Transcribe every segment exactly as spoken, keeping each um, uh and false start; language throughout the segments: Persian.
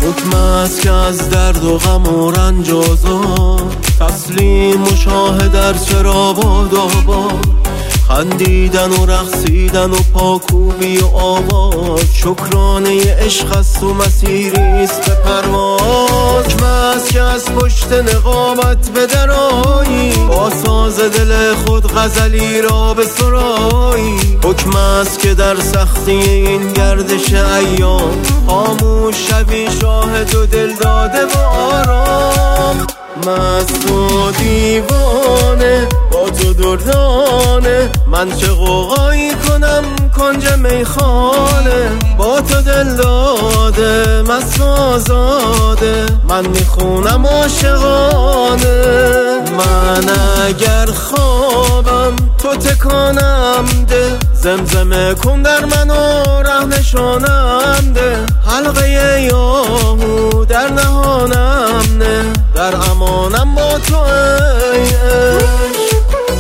حکم است که از درد و غم و رنج آزاد، تسلیم و شاهد در چرا باد آباد، خندیدن و رقصیدن و پاکوبی و آواز، شکرانه عشق است و مسیریست به پرواز. حکم است که از پشت نقابت به درایی، با ساز دل خود غزلی را به سرایی. حکم است که در سختی این گردش ایام، خاموش شوی شاهد و دل داده و آرام. مست و دیوانه با تو دردانه، من چه غوغایی کنم کنج میخانه. با تو دل داده مست و آزاده، من میخونم عاشقانه. من اگر خوابم تو تکانم ده، زمزمه کن در من و ره نشانم ده. حلقه یاهو در نهانم نه، در امانم با تو ای عشق.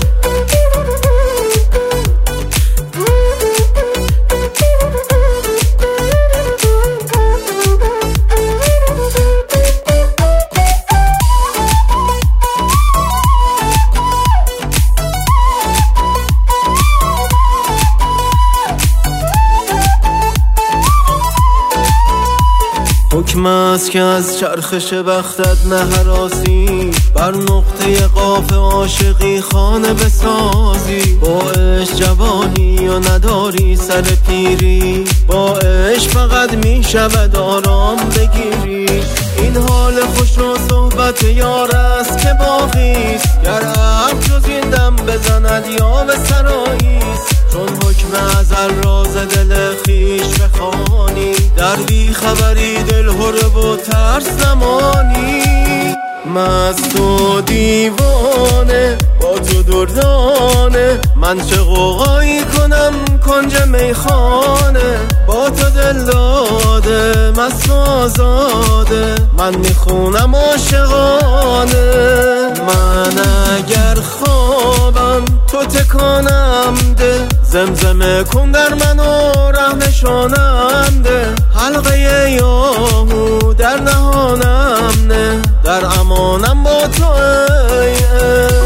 حکم است که از چرخش بختت نهراسی، بر نقطه قاف عاشقی خانه بسازی. با عشق جوانی و نداری سر پیری، با عشق فقط می شود آرام بگیری. این حال خوش و صحبت یار است که باقیست، گر عقل جز این دم بزند یا به سراییست. چون حکم ازل راز دل خویش بخوانی، در بی خبری دل هره و ترس زمانی. مست و دیوانه با تو دردانه، من چه غوغایی کنم کنج میخانه. با تو دل داده مست و آزاده، من میخونم عاشقانه. من اگر خوابم تو تکانم ده، زمزمه کن در من و ره نشانم ده. حلقه یاهو در نهانم نه، در امانم با تو ای